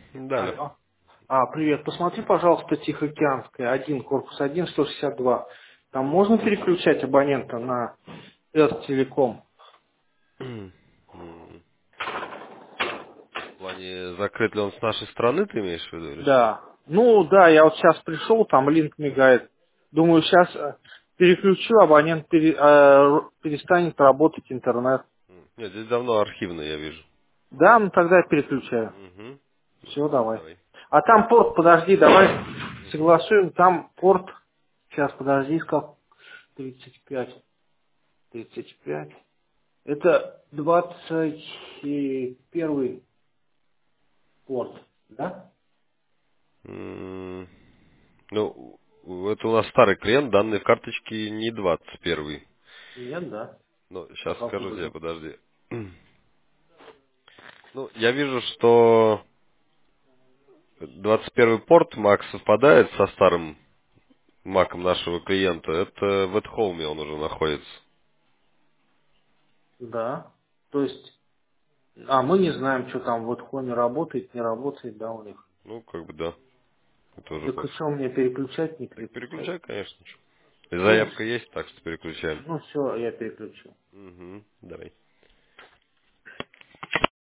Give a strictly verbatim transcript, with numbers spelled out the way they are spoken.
Далее. Алло. А, привет. Посмотри, пожалуйста, Тихоокеанская, один, корпус один, сто шестьдесят два. Там можно переключать абонента на Эртелеком? М, В плане, закрыт ли он с нашей стороны, ты имеешь в виду, или что? Да. Ну, да, я вот сейчас пришел, там линк мигает. Думаю, сейчас переключу, абонент пере- э, перестанет работать интернет. М, Нет, здесь давно архивно, я вижу. Да, ну тогда я переключаю. Угу. Все, давай. Давай. А там порт, подожди, давай Угу. согласуем, там порт, сейчас, подожди, сказал, тридцать пять, тридцать пять. Это двадцать первый порт, да? М, Ну, это у нас старый клиент, данные в карточке не двадцать первый. Нет, да. Ну, А сейчас скажу какой тебе, же? подожди. Ну, я вижу, что двадцать первый порт Mac совпадает со старым маком нашего клиента. Это в at home он уже находится. Да. То есть, а мы не знаем, что там в Эдхоме работает, не работает, да, у них. Ну, как бы да. Это уже Так и пос- что мне переключать, не Так переключать? переключай, конечно. Ну, Заявка есть, так что переключаем. ну все, я переключу. Угу. Давай.